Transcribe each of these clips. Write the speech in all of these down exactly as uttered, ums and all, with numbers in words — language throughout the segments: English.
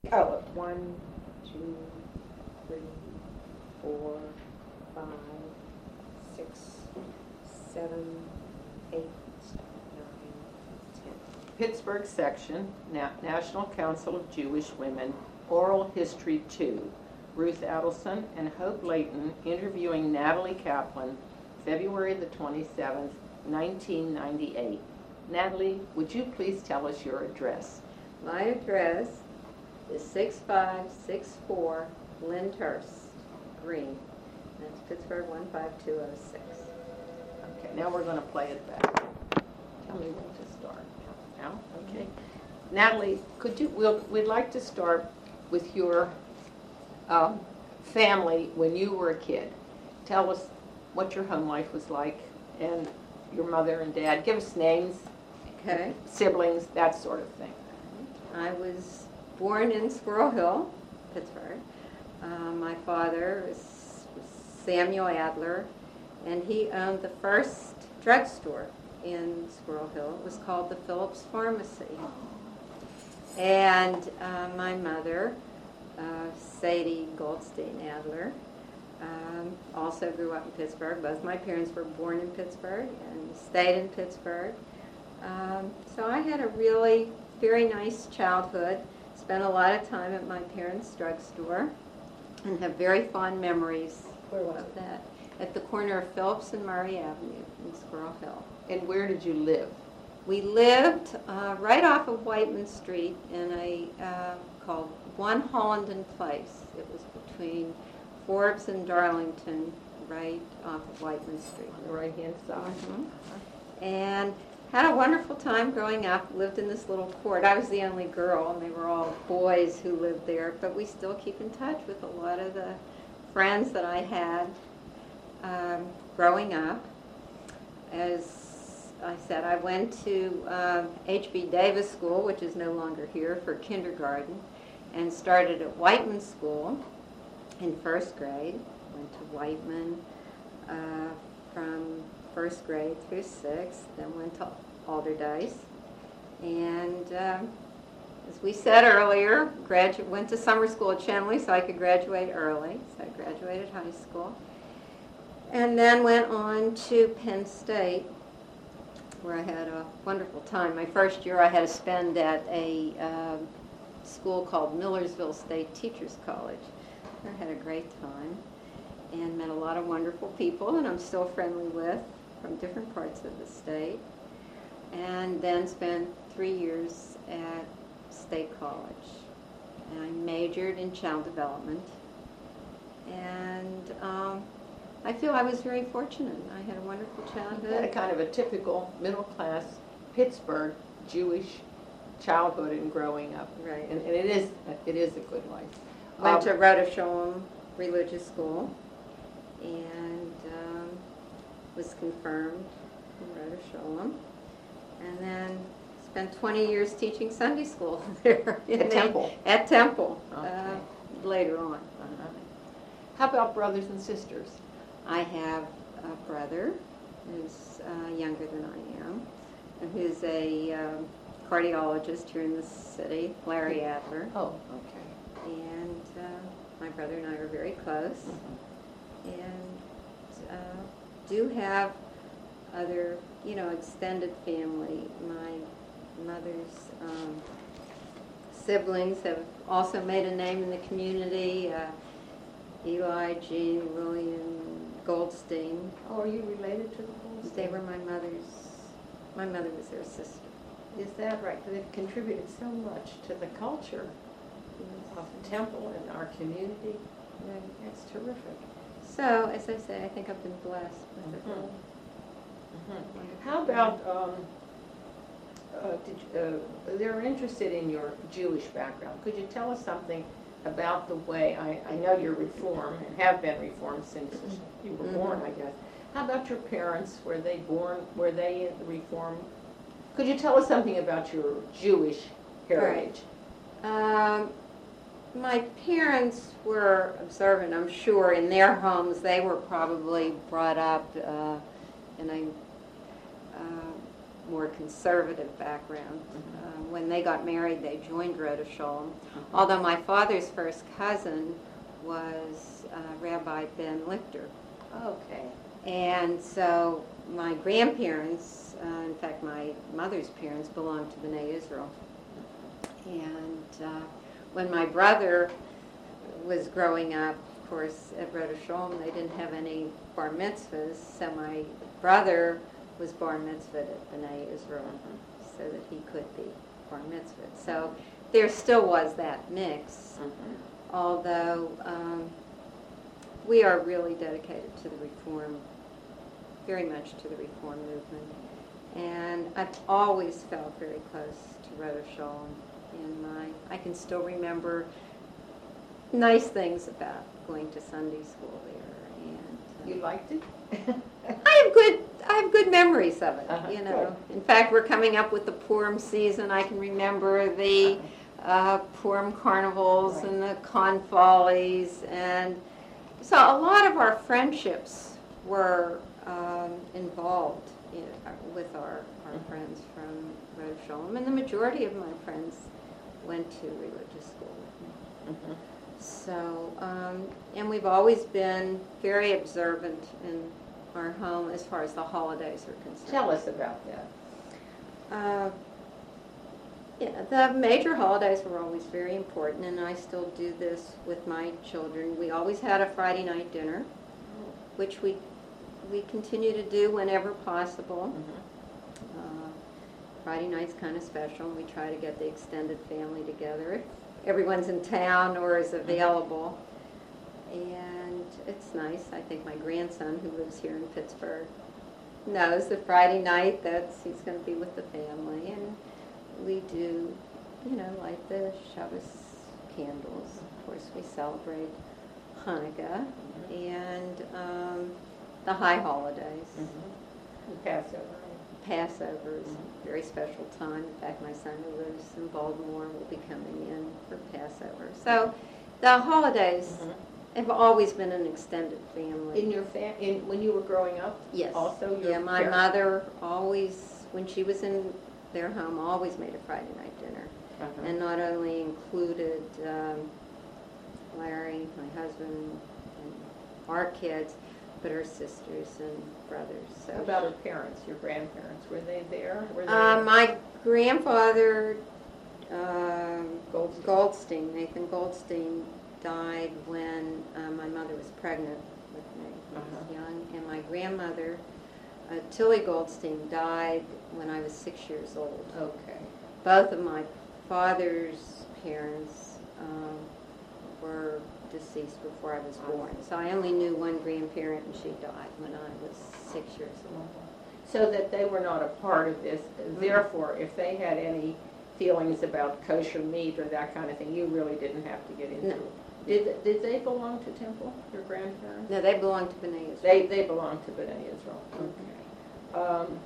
Oh, one, two, three, four, five, six, seven, eight, nine, ten. Pittsburgh Section, Na- National Council of Jewish Women, Oral History two. Ruth Adelson and Hope Layton interviewing Natalie Kaplan, February the twenty-seventh, nineteen ninety-eight. Natalie, would you please tell us your address? My address is six five six four Lyndhurst Green. That's Pittsburgh one five two oh six. Okay, now we're going to play it back. Tell me when to start. Now, okay. Natalie, could you? We'll, we'd like to start with your um, family when you were a kid. Tell us what your home life was like, and your mother and dad. Give us names, Okay. siblings, that sort of thing. I was born in Squirrel Hill, Pittsburgh. Uh, my father was, was Samuel Adler, and he owned the first drugstore in Squirrel Hill. It was called the Phillips Pharmacy. And uh, my mother, uh, Sadie Goldstein Adler, um, also grew up in Pittsburgh. Both my parents were born in Pittsburgh and stayed in Pittsburgh. Um, so I had a really very nice childhood. Spent a lot of time at my parents' drugstore and have very fond memories Where was of it? that. At the corner of Phillips and Murray Avenue in Squirrel Hill. And where did you live? We lived uh, right off of Whiteman Street in a uh, called One Hollenden Place. It was between Forbes and Darlington, right off of Whiteman Street. On the right-hand side. Mhm. And had a wonderful time growing up. Lived in this little court. I was the only girl, and they were all boys who lived there. But we still keep in touch with a lot of the friends that I had um, growing up. As I said, I went to uh, H B Davis School, which is no longer here, for kindergarten, and started at Whiteman School in first grade. Went to Whiteman uh, from first grade through sixth, then went to Alderdice. And um, as we said earlier, gradu- went to summer school at Chenley so I could graduate early. So I graduated high school. And then went on to Penn State, where I had a wonderful time. My first year I had to spend at a uh, school called Millersville State Teachers College. I had a great time and met a lot of wonderful people, and I'm still friendly with from different parts of the state. And then spent three years at State College. And I majored in child development. And um, I feel I was very fortunate. I had a wonderful You had a childhood. kind of a typical middle-class Pittsburgh Jewish childhood and growing up. Right. And, and it is it is a good life. Went Um, to Rhoda Sholem Religious School and um, was confirmed in Rhoda Sholem. And then spent twenty years teaching Sunday school there. in At the- Temple? At Temple, Okay. uh, later on. Uh-huh. How about brothers and sisters? I have a brother who's uh, younger than I am, and who's a um, cardiologist here in the city, Larry Adler. Oh, okay. And uh, my brother and I are very close, Mhm. and uh, do have other, you know, extended family. My mother's um, siblings have also made a name in the community. Uh, Eli, Jean, William Goldstein. Oh, are you related to the Goldsteins? They were my mother's, my mother was their sister. Is that right? They've contributed so much to the culture of Temple and our community. Right. That's terrific. So, as I say, I think I've been blessed with Mhm. a real Mhm. How about, um, uh, did you, uh, they're interested in your Jewish background. Could you tell us something about the way, I, I know you're Reform and have been Reformed since you were Mhm. born, I guess. How about your parents? Were they born, were they in the Reform? Could you tell us something about your Jewish heritage? Um, my parents were observant, I'm sure. In their homes, they were probably brought up uh, in a uh, more conservative background. Uh, when they got married, they joined Rhoda Sholem. Although my father's first cousin was uh, Rabbi Ben Lichter. Okay. And so my grandparents, uh, in fact my mother's parents, belonged to B'nai Israel. And uh, when my brother was growing up, of course, at Rhoda Sholem, they didn't have any bar mitzvahs, so my brother was bar mitzvahed at B'nai Israel so that he could be bar mitzvahed. So there still was that mix, Mhm. although um, we are really dedicated to the Reform, very much to the Reform movement. And I've always felt very close to Rhoda Sholem in my, I can still remember nice things about going to Sunday school there. And uh, You liked it? I have good, I have good memories of it, Uh-huh, you know. In fact, we're coming up with the Purim season. I can remember the uh, Purim carnivals Right. and the confolies, and so a lot of our friendships were um, involved in, uh, with our, our Mhm. friends from Rhoda Sholem, and the majority of my friends went to religious school with me. Mhm. So, um, and we've always been very observant in our home as far as the holidays are concerned. Tell us about that. Uh, yeah, the major holidays were always very important, and I still do this with my children. We always had a Friday night dinner, which we we continue to do whenever possible. Mhm. Uh, Friday night's kind of special, and we try to get the extended family together if everyone's in town or is available. And it's nice. I think my grandson, who lives here in Pittsburgh, knows that Friday night that's he's going to be with the family, and we do, you know, light the Shabbos candles. Of course, we celebrate Hanukkah and um, the high holidays. Mhm. And Passover. Passover is Mhm. a very special time. In fact, my son who lives in Baltimore will be coming in for Passover. So the holidays Mhm. have always been an extended family. In your fam, in when you were growing up, Yes. also your Yeah, my parents- mother always, when she was in their home, always made a Friday night dinner. Uh-huh. And not only included um, Larry, my husband, and our kids, but her sisters and brothers. So How about her parents, your grandparents? Were they there? Were they Uh, my grandfather, um, Goldstein? Goldstein, Nathan Goldstein, died when uh, my mother was pregnant with me. I was Uh-huh. young. And my grandmother, uh, Tilly Goldstein, died when I was six years old. Okay. Both of my father's parents um, were deceased before I was born. So I only knew one grandparent, and she died when I was six years old. So that they were not a part of this. Therefore, if they had any feelings about kosher meat or that kind of thing, you really didn't have to get into No. it. Did did they belong to Temple, your grandparents? No, they belonged to B'nai Israel. They they belonged to B'nai Israel. Okay. Um,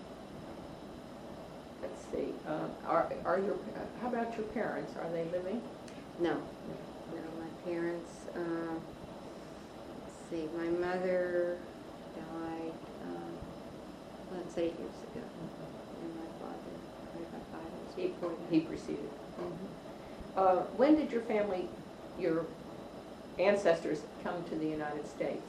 let's see. Um, are are your how about your parents? Are they living? No, no, my parents, uh, let's see, my mother died, um, well, it's eight years ago, and my father, probably about five years He before that. he preceded. Mhm. Uh, when did your family, your ancestors, come to the United States?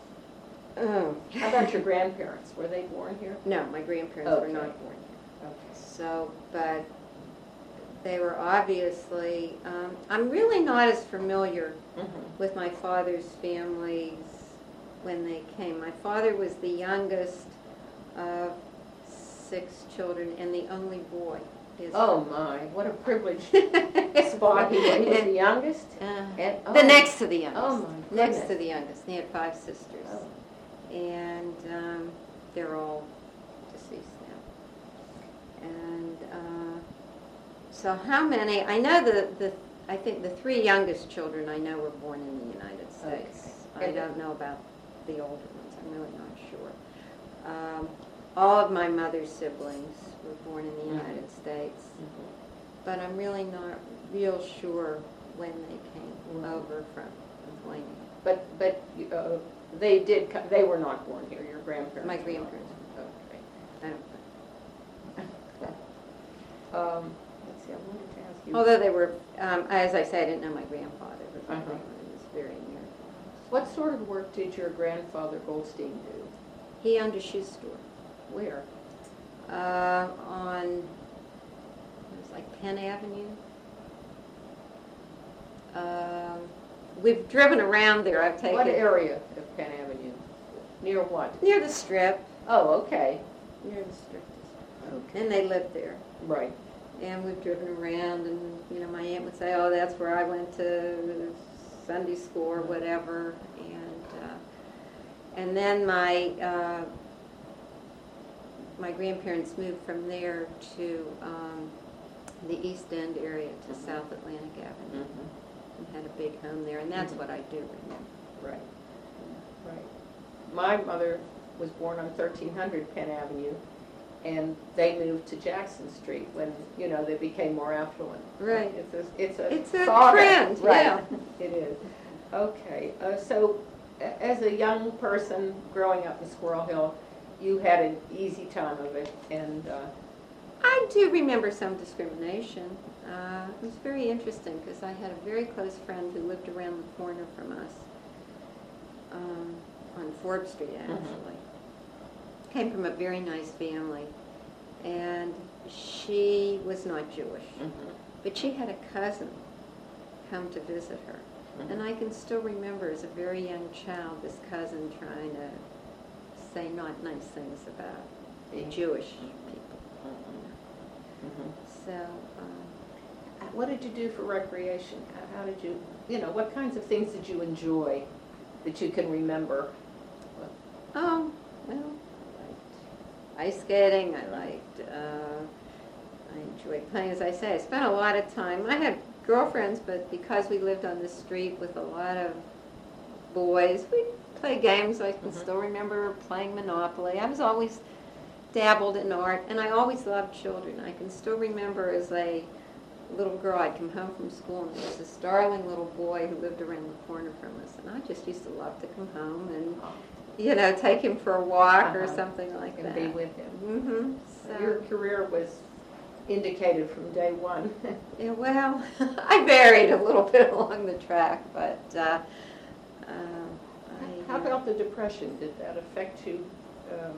Oh. How about your grandparents? Were they born here? No, my grandparents were Okay. not born here. Okay. So, but they were obviously, um, I'm really not as familiar Mm-hmm. with my father's families when they came. My father was the youngest of six children and the only boy. His- Oh my, what a privileged spot he was. He was the youngest? Uh, And, the oh, next to the youngest. Oh my Next goodness. to the youngest. He had five sisters. Oh. And um, they're all deceased now. And uh, so how many, I know the, the, I think the three youngest children I know were born in the United States. Okay. I don't know about the older ones, I'm really not sure. Um, all of my mother's siblings were born in the Mhm. United States, Mhm. but I'm really not real sure when they came Right. over from Lithuania. But, but uh, they did, co- they were not born here, your grandparents? My were not. grandparents. Okay. I don't know. Um, let's see, I wanted to ask you. Although they were, um, as I say, I didn't know my grandfather, but my Uh-huh. grandmother was very near. What sort of work did your grandfather Goldstein do? He owned a shoe store Where? uh, on, it was like Penn Avenue. Um, we've driven around there. I've taken What area of Penn Avenue? Near what? near the Strip, Oh, okay. near the Strip, Okay. and they lived there. Right. And we've driven around, and you know, my aunt would say, "Oh, that's where I went to Sunday school or whatever." And uh, and then my uh, my grandparents moved from there to um, the East End area to South Atlantic Avenue, Mm-hmm. and had a big home there. And that's Mhm. what I do remember. Right. Right. My mother was born on thirteen hundred Penn Avenue, and they moved to Jackson Street when, you know, they became more affluent. Right. It's a, it's a It's a saga. trend, Right. yeah. It is. Okay, uh, so a- as a young person growing up in Squirrel Hill, you had an easy time of it, and, uh, I do remember some discrimination. Uh, it was very interesting because I had a very close friend who lived around the corner from us um, on Forbes Street, actually. Came from a very nice family, and she was not Jewish, but she had a cousin come to visit her. And I can still remember as a very young child this cousin trying to say not nice things about the Jewish people. So, um, what did you do for recreation? How- How did you, you know, what kinds of things did you enjoy that you can remember? oh, well, I liked ice skating. I liked, uh, I enjoyed playing, as I say. I spent a lot of time. I had girlfriends, but because we lived on the street with a lot of boys, we'd play games. I can Mhm. still remember playing Monopoly. I was always dabbled in art, and I always loved children. I can still remember as a little girl, I'd come home from school, and there was this darling little boy who lived around the corner from us, and I just used to love to come home and, you know, take him for a walk or Uh-huh. something like And that. be with him. Mm-hmm. Your So, career was indicated from day one. yeah, well, I varied a little bit along the track, but uh, uh, I, How about the Depression? Did that affect you? Um,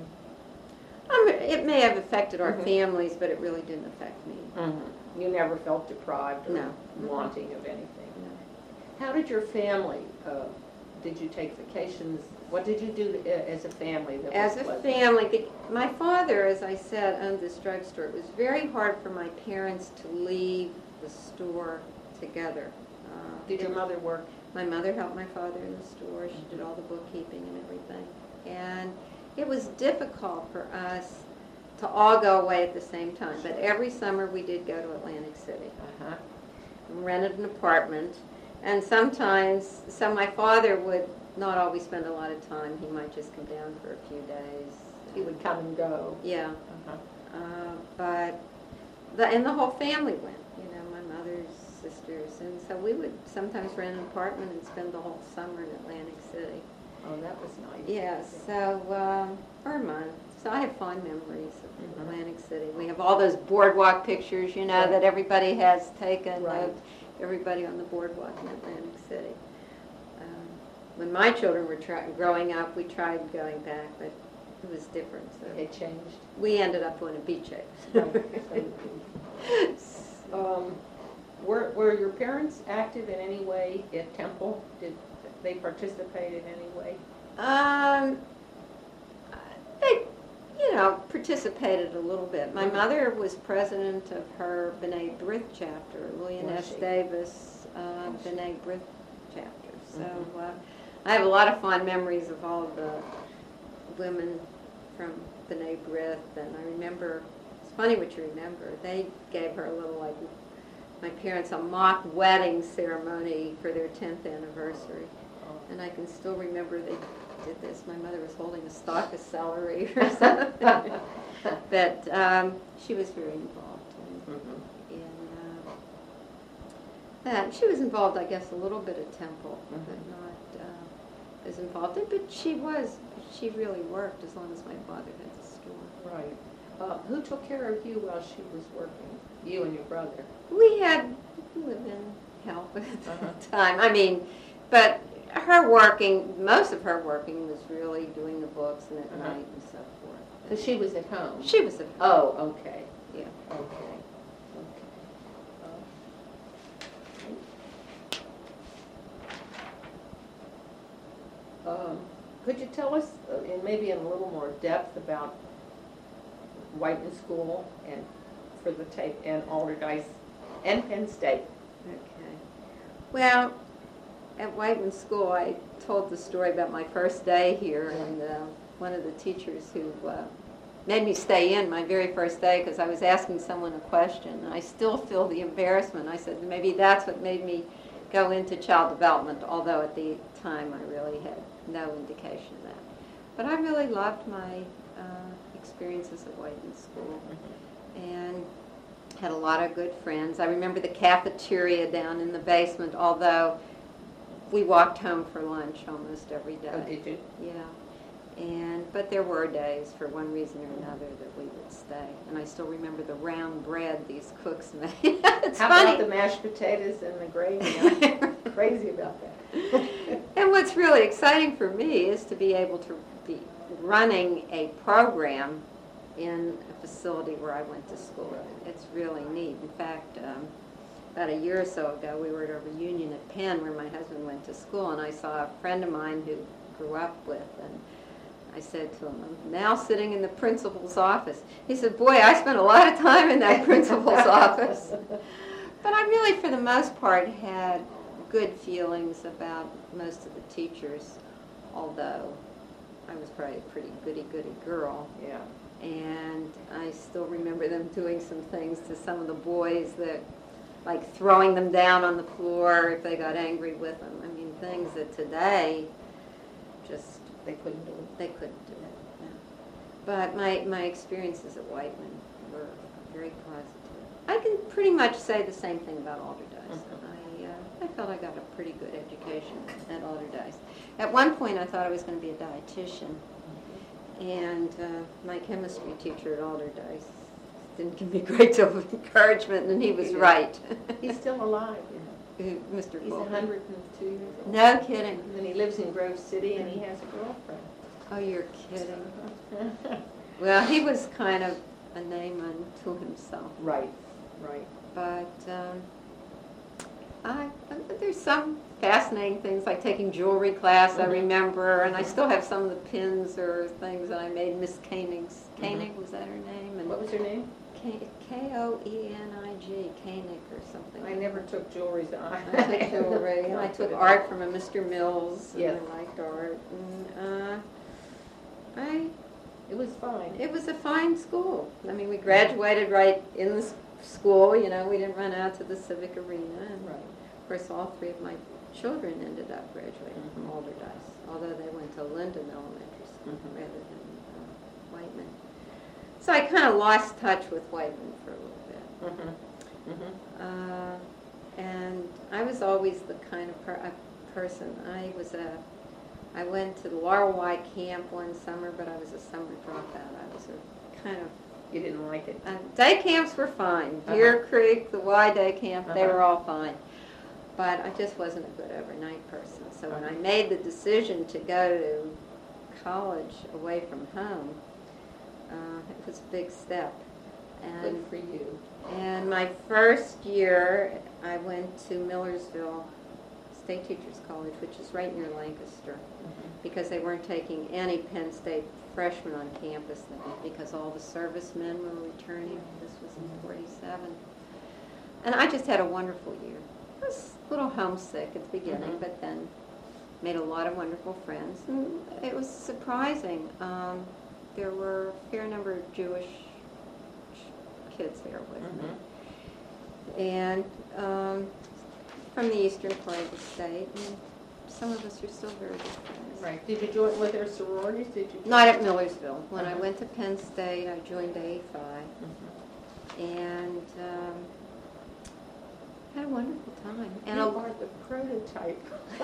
Um, it may have affected our Mhm. families, but it really didn't affect me. You never felt deprived or No. wanting of anything? No. How did your family, uh, did you take vacations? What did you do uh, as a family that As was a pleasant? family, the- my father, as I said, owned this drugstore. It was very hard for my parents to leave the store together. Uh, Did your it- mother work? My mother helped my father in the store. She did all the bookkeeping and everything. And it was difficult for us to all go away at the same time. But every summer we did go to Atlantic City Uh-huh. and rented an apartment. And sometimes, so my father would not always spend a lot of time. He might just come down for a few days. He would come and go. Yeah. Uh-huh. Uh, but, the, and the whole family went, you know, my mother's sisters. And so we would sometimes rent an apartment and spend the whole summer in Atlantic City. Oh, that was nice. Yeah, so, um, for a month. So I have fond memories of Mhm. Atlantic City. We have all those boardwalk pictures, you know, Right. that everybody has taken Right. of everybody on the boardwalk in Atlantic City. Um, when my children were try- growing up, we tried going back, but it was different. So It changed. we ended up on a beach Um, were, were your parents active in any way at Temple? Did they participate in any way? Um, they, you know, participated a little bit. My Mhm. mother was president of her B'nai B'rith chapter, Lillian Was S. she? Davis uh, Was she? B'nai B'rith chapter. So Mhm. uh, I have a lot of fond memories of all of the women from B'nai B'rith, and I remember, it's funny what you remember, they gave her a little, like, my parents, a mock wedding ceremony for their tenth anniversary. And I can still remember they did this. My mother was holding a stalk of celery or something. But um, she was very involved in, Mhm. in uh, that. She was involved, I guess, a little bit at Temple, but Mhm. not uh, as involved. But she was, she really worked as long as my father had the store. Right. Uh, who took care of you while she was working? You and your brother. We had live-in help at Uh-huh. the time. I mean, but her working, most of her working was really doing the books and at Uh-huh. night and so forth. Because she was at home. She was a Oh, okay. yeah. Okay. Okay. Um, could you tell us, uh, in maybe in a little more depth, about Whiteman School and for the tape and Alderdice and Penn State? Okay. Well, at Whiteman School, I told the story about my first day here, and uh, one of the teachers who uh, made me stay in my very first day because I was asking someone a question. And I still feel the embarrassment. I said maybe that's what made me go into child development, although at the time I really had no indication of that. But I really loved my uh, experiences at Whiteman School and had a lot of good friends. I remember the cafeteria down in the basement, although we walked home for lunch almost every day. Oh, did you? Yeah. And but there were days, for one reason or another, that we would stay. And I still remember the round bread these cooks made. It's How funny. about the mashed potatoes and the gravy? I'm crazy about that. And what's really exciting for me is to be able to be running a program in a facility where I went to school. It's really neat. In fact, um, about a year or so ago, we were at a reunion at Penn where my husband went to school, and I saw a friend of mine who grew up with, and I said to him, I'm now sitting in the principal's office. He said, boy, I spent a lot of time in that principal's office. But I really, for the most part, had good feelings about most of the teachers, although I was probably a pretty goody-goody girl. Yeah. And I still remember them doing some things to some of the boys that, like throwing them down on the floor if they got angry with them. I mean, things that today just They couldn't do it. they couldn't do it. No. But my, my experiences at Whiteman were very positive. I can pretty much say the same thing about Alderdice. I, uh, I felt I got a pretty good education at Alderdice. At one point I thought I was going to be a dietitian. And uh, my chemistry teacher at Alderdice didn't give me a great deal of encouragement, and he was He right. He's still alive, you know. Who, Mister He's Fulton. one hundred and two years old. No kidding. And then he lives in Grove City, and he has a girlfriend. Oh, you're kidding. Well, he was kind of a name unto himself. Right, right. But um, I, there's some fascinating things, like taking jewelry class, I Mhm. remember, and I still have some of the pins or things that I made. Miss Koenig's. Mhm. Koenig, was that her name? And What was her name? K- K O E N I G, Koenig or something. I never took jewelry. So I I took jewelry, and I took art from a Mister Mills, and Yes. I liked art. And, uh, I, It was fine. it was a fine school. I mean, we graduated right in the s- school, you know, we didn't run out to the civic arena. And Right. of course, all three of my children ended up graduating from Alderdice, although they went to Linden Elementary School Mhm. rather than uh, Whiteman. So I kind of lost touch with Whiteman for a little bit. Mm-hmm. Mm-hmm. Uh, and I was always the kind of per- a person. I was a. I went to the Laurel Y camp one summer, but I was a summer dropout. I was a kind of. You didn't like it? Uh, day camps were fine. Uh-huh. Deer Creek, the Y day camp, they Uh-huh. were all fine. But I just wasn't a good overnight person. So when I Uh-huh. made the decision to go to college away from home, uh, it was a big step. Good And for you. and my first year, I went to Millersville State Teachers College, which is right near Lancaster, Mm-hmm. because they weren't taking any Penn State freshmen on campus then, because all the servicemen were returning. This was in forty-seven. And I just had a wonderful year. I was a little homesick at the beginning, Mhm. but then made a lot of wonderful friends. And it was surprising. Um, there were a fair number of Jewish kids there with me. Mm-hmm. And um, from the eastern part of the state. And some of us are still very good friends. Right. Did you join with their sororities? Did you? Not at Millersville. When I Uh-huh. went to Penn State, I joined A Phi Mhm. and um, had had a wonderful time. And And you a, are the prototype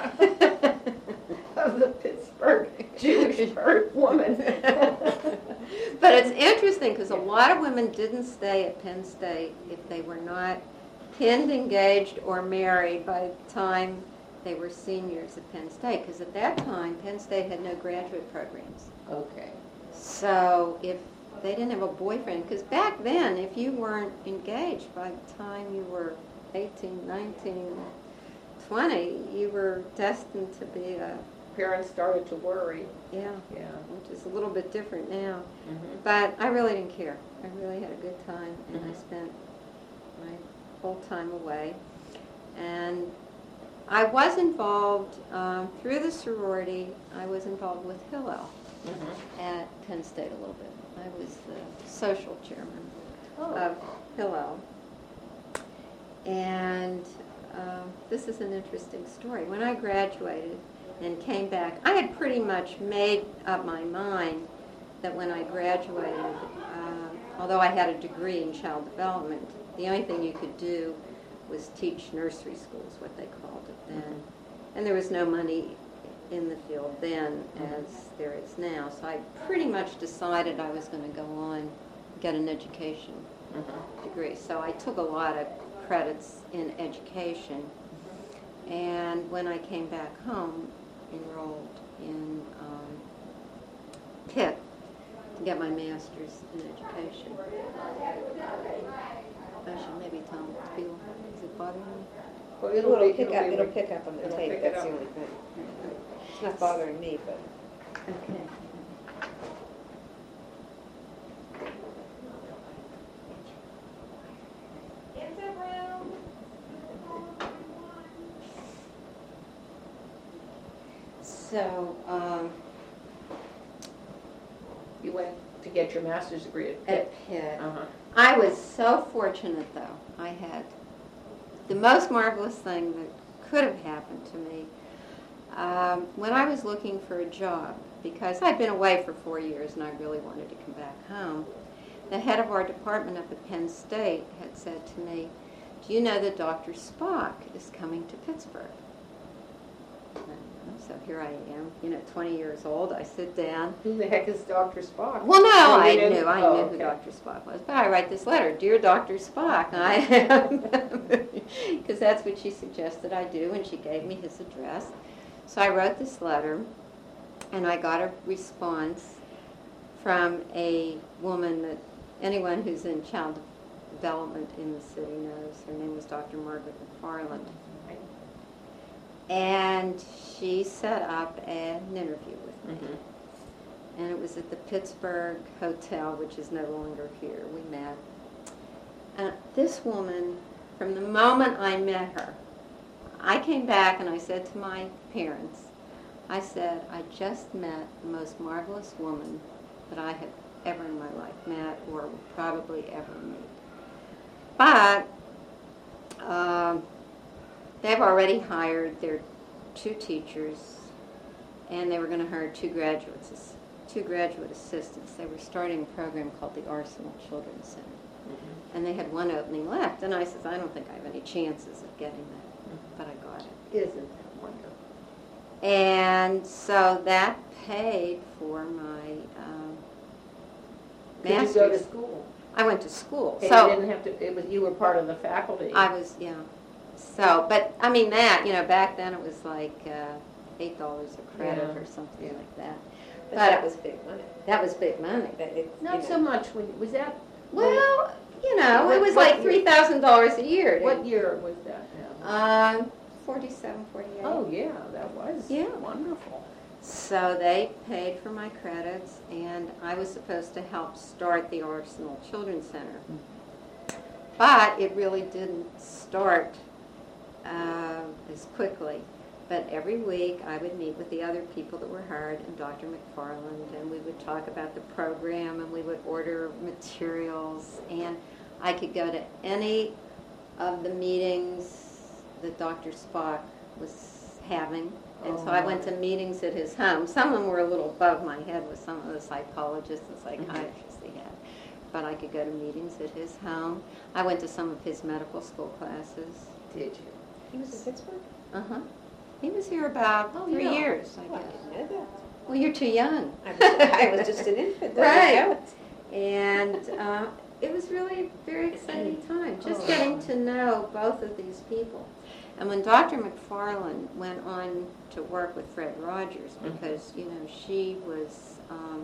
of the Pittsburgh Jewish bird woman. but it's interesting because a lot of women didn't stay at Penn State if they were not pinned, engaged, or married by the time they were seniors at Penn State. Because at that time, Penn State had no graduate programs. Okay. So if they didn't have a boyfriend, because back then, if you weren't engaged by the time you were eighteen, nineteen, twenty, you were destined to be a, Parents started to worry. yeah, Yeah. which is a little bit different now. Mm-hmm. But I really didn't care. I really had a good time, and I Mhm. spent my whole time away. And I was involved, um, through the sorority, I was involved with Hillel Mm-hmm. at Penn State a little bit. I was the social chairman Oh. of Hillel. And um, this is an interesting story. When I graduated and came back, I had pretty much made up my mind that when I graduated, uh, although I had a degree in child development, the only thing you could do was teach nursery schools, what they called it then. And there was no money in the field then as there is now. So I pretty much decided I was going to go on, get an education Mm-hmm. degree. So I took a lot of credits in education. And when I came back home, enrolled in um, Pitt to get my master's in education. I should maybe tell them to feel. Is it bothering me? Well, It'll be- pick up, be- it'll pick up on the it'll tape, pick it that's the up. only thing. It's not bothering me, but. Okay. So, um, You went to get your master's degree at Pitt. at Pitt, Uh-huh. I was so fortunate, though. I had the most marvelous thing that could have happened to me. Um, when I was looking for a job, because I'd been away for four years and I really wanted to come back home, the head of our department up at Penn State had said to me, "Do you know that Doctor Spock is coming to Pittsburgh?" So here I am, you know, twenty years old. I sit down. Who the heck is Doctor Spock? Well, no, Oh, you I didn't? knew. I Oh, knew okay. who Doctor Spock was. But I write this letter, "Dear Doctor Spock," I am, because that's what she suggested I do, and she gave me his address. So I wrote this letter, and I got a response from a woman that anyone who's in child development in the city knows. Her name was Doctor Margaret McFarland. And she set up an interview with me. Mm-hmm. And it was at the Pittsburgh Hotel, which is no longer here. We met. And this woman, from the moment I met her, I came back and I said to my parents, I said, I just met the most marvelous woman that I have ever in my life met or will probably ever meet. But um, they've already hired their two teachers, and they were going to hire two graduates, two graduate assistants. They were starting a program called the Arsenal Children's Center, Mm-hmm. and they had one opening left. And I said, I don't think I have any chances of getting that, but I got it. Isn't that wonderful? And so that paid for my um, Did you master's. go to school? I went to school, And so you didn't have to, it was, you were part of the faculty. I was, yeah. So, but I mean that, you know, back then it was like uh, eight dollars a credit Yeah. or something Yeah. like that. But But that was big money. that was big money. That it- you Not know. so much, when, was that? Well, you know, What- it was what like year? three thousand dollars a year. What year was that now? Um, forty-seven, forty-eight. Oh, yeah, that was Yeah. wonderful. So they paid for my credits, and I was supposed to help start the Arsenal Children's Center. But it really didn't start uh, as quickly. But every week I would meet with the other people that were hired and Doctor McFarland, and we would talk about the program, and we would order materials, and I could go to any of the meetings that Doctor Spock was having. And so I went to meetings at his home. Some of them were a little above my head with some of the psychologists and psychiatrists he had. but I could go to meetings at his home. I went to some of his medical school classes. Did you? He was in Pittsburgh? Uh-huh. He was here about Oh, three yeah. years, I Oh, I guess. didn't know that. Well, you're too young. I was, I was just an infant. I Right. didn't know it. And uh, it was really a very exciting time, just Oh. getting to know both of these people. And when Doctor McFarland went on to work with Fred Rogers, because, you know, she was um,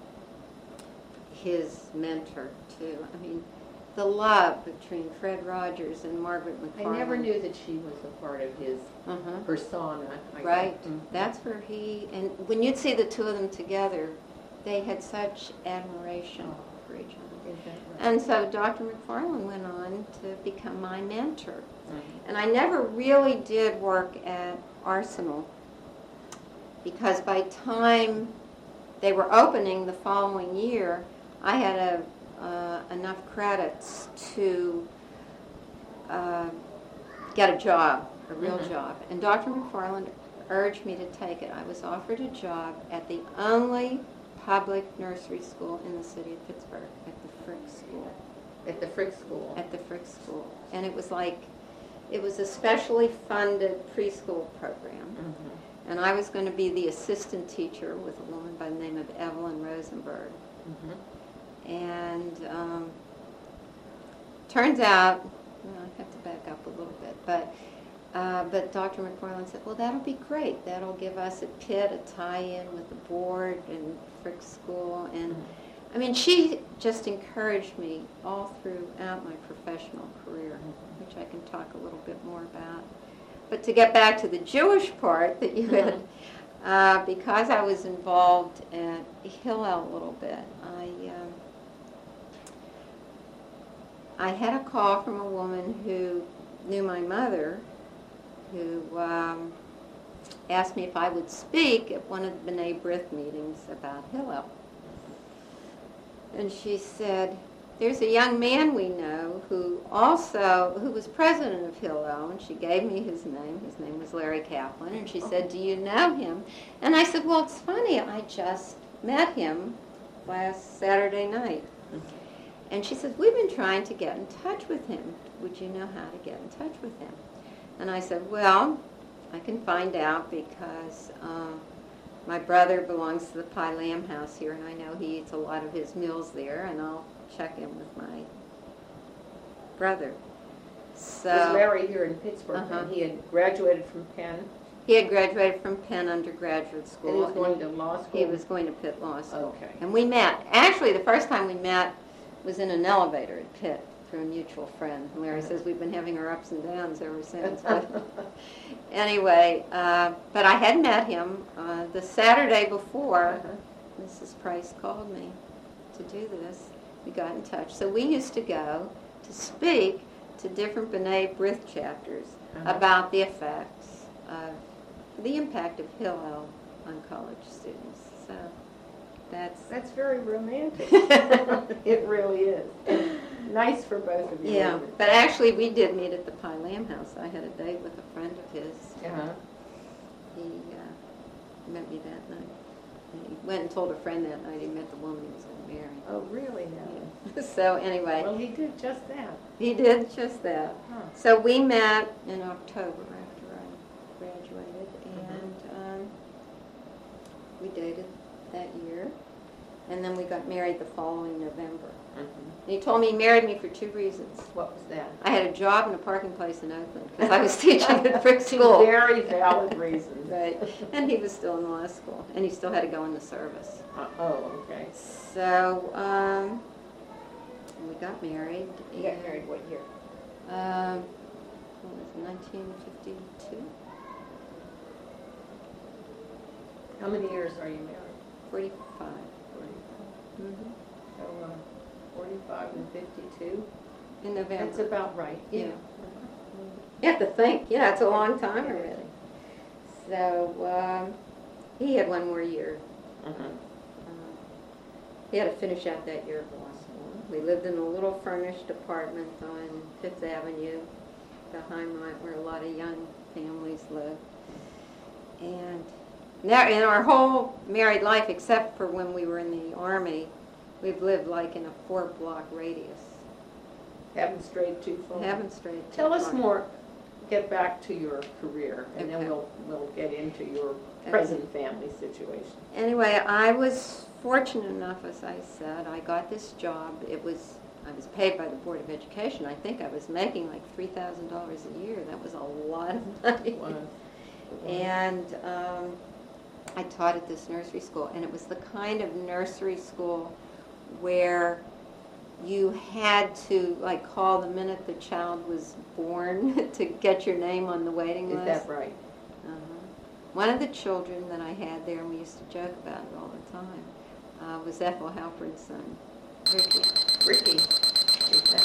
his mentor, too. I mean, the love between Fred Rogers and Margaret I McFarland. never knew that she was a part of his Uh-huh. persona. I Right. think. Mhm. That's where he, and when you'd see the two of them together, they had such admiration for each other. Is that right? And so Doctor McFarland went on to become my mentor. Mhm. And I never really did work at Arsenal because by time they were opening the following year, I had a, uh, enough credits to uh, get a job, a real Mhm. job. And Doctor McFarland urged me to take it. I was offered a job at the only public nursery school in the city of Pittsburgh, at the Frick School. At the Frick School. At the Frick School. And it was like, it was a specially funded preschool program. Mhm. And I was going to be the assistant teacher with a woman by the name of Evelyn Rosenberg. Mhm. And um, turns out, well, I have to back up a little bit, but uh, but Doctor McFarland said, well, that'll be great. That'll give us at Pitt a tie-in with the board and Frick School. And I mean, she just encouraged me all throughout my professional career, which I can talk a little bit more about. But to get back to the Jewish part that you had, uh, because I was involved at Hillel a little bit, I um, I had a call from a woman who knew my mother, who um, asked me if I would speak at one of the B'nai B'rith meetings about Hillel. And she said, there's a young man we know who also, who was president of Hillel, and she gave me his name. His name was Larry Kaplan, and she said, do you know him? And I said, well, it's funny, I just met him last Saturday night. And she said, we've been trying to get in touch with him. Would you know how to get in touch with him? And I said, well, I can find out because uh, my brother belongs to the Pie Lamb House here, and I know he eats a lot of his meals there, and I'll check in with my brother. So Was Larry here in Pittsburgh? Uh-huh. And he had graduated from Penn, he had graduated from Penn undergraduate school. and he was going to law school? He was going to Pitt Law School. Okay. And we met. Actually, the first time we met was in an elevator at Pitt through a mutual friend. And Larry says we've been having our ups and downs ever since. But anyway, uh, but I had met him uh, the Saturday before. Uh-huh. Missus Price called me to do this. We got in touch. So we used to go to speak to different B'nai B'rith chapters Uh-huh. about the effects of the impact of Hillel on college students. So that's That's very romantic. It really is. And nice for both of you. yeah. But actually, we did meet at the Pie Lamb House. I had a date with a friend of his. Uh-huh. He uh, met me that night. And he went and told a friend that night he met the woman he was going to marry. Oh, really now? Yeah. So anyway, Well, he did just that. he did just that. Huh. So we met in October after I graduated, and um, we dated that year, and then we got married the following November. Mhm. And he told me he married me for two reasons. What was that? I had a job and a parking place in Oakland because I was teaching at Frick School. Two very valid reasons. Right, and he was still in law school, and he still had to go into service. Uh, oh, okay. So um, we got married. You got and, married what year? Um, what was it, nineteen fifty-two? How many years are you married? forty-five. forty-five. Mm-hmm. So, uh, forty-five and fifty-two? In November. That's about right. Yeah. You have to think, yeah, it's a long time already. So um, he had one more year. Mhm. Uh, he had to finish out that year of law school. We lived in a little furnished apartment on Fifth Avenue, the Highmont, where a lot of young families live. And now, in our whole married life, except for when we were in the Army, we've lived like in a four-block radius. Haven't strayed too far. Haven't strayed too Tell us far. more, get back to your career, and then Okay. we'll, we'll get into your Okay. present family situation. Anyway, I was fortunate enough, as I said, I got this job. It was, I was paid by the Board of Education. I think I was making like three thousand dollars a year. That was a lot of money. Wow. And um, I taught at this nursery school, and it was the kind of nursery school where you had to like call the minute the child was born to get your name on the waiting Is list. that right? Uh-huh. One of the children that I had there, and we used to joke about it all the time, uh, was Ethel Halpern's son, Ricky. Ricky. Is that